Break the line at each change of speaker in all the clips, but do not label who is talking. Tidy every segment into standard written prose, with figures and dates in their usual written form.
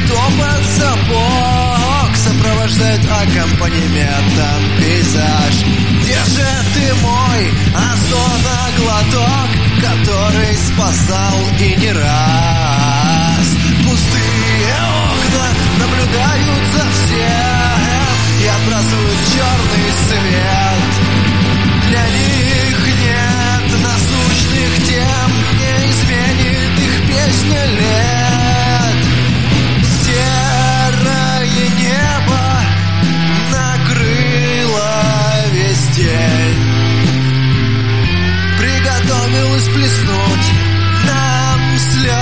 топот сапог сопровождает аккомпанементом пейзаж. Где же ты, мой озоноглоток, который спасал и не раз? Пустые окна наблюдают за всем и отбрасывают черный свет. Для них нет насущных тем, не изменит их песня лет. Серое небо накрыло весь день, приготовилась плеснуть нам слез.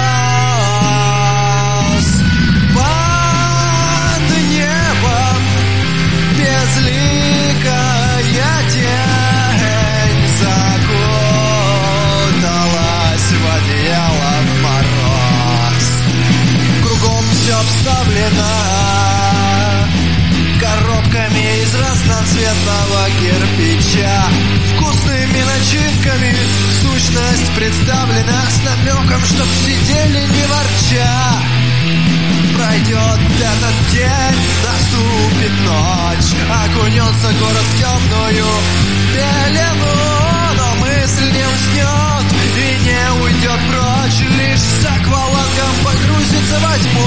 Под небом безликая тень закуталась в одеяло мороз. Кругом все обставлено коробками из разноцветного кирпича, вкусными начинками. Сущность представлена с намеком, чтоб сидели не ворча. Пройдет этот день, наступит ночь, окунется город в темную пелену, но мысль не уснет и не уйдет прочь, лишь с аквалангом погрузится во тьму.